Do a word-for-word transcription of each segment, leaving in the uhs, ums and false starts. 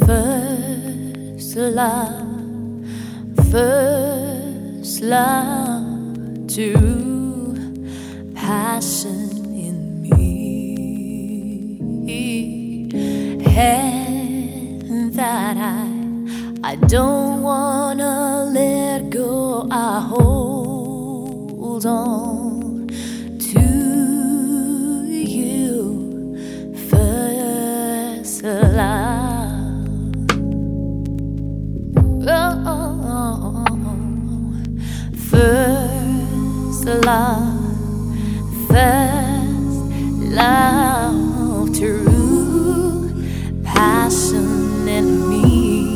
First love, first love, true passion in me, and that I, I don't wanna let go. I hold on to you, first love. Oh, first love, first love, true passion in me,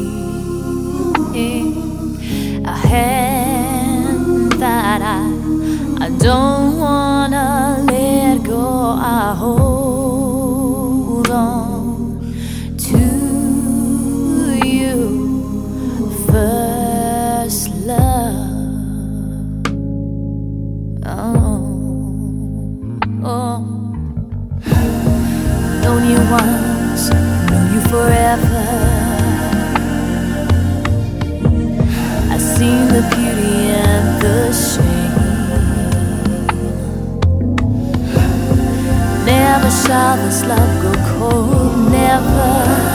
a hand that I, I don't wanna let go. I hold on to you, first love. Oh, oh. Known you once, know you forever. I've seen the beauty and the shame. Never shall this love go cold, never.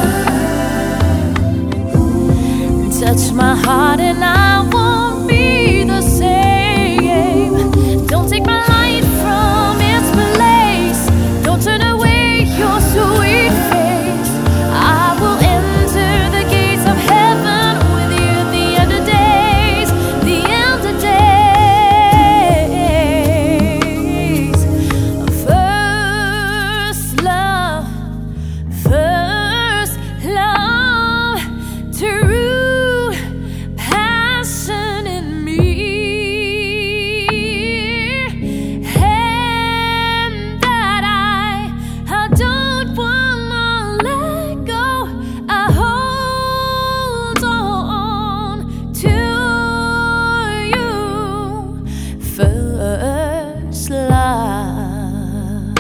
Touch my heart and I won't be the same. Don't take my light from its place. Don't turn away your sweet face. I will enter the gates of heaven with you at the end of days, the end of days. First love, first love, true passion in me, and that I, I don't wanna let go. I hold on to you, first love.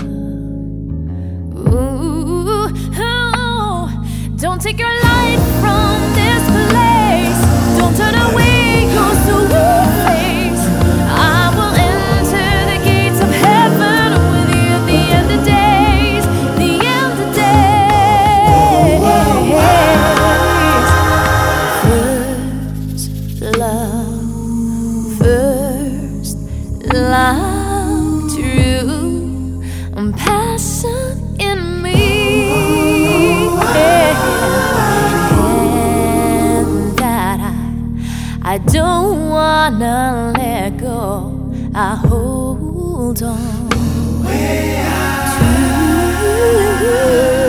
Ooh, oh, don't take your light from this place. Don't turn away your sweet face. I will enter the gates of heaven with you at the end of days, the end of days. First love, first love, true passion in me, and that I, I don't wanna let go. I hold on to you.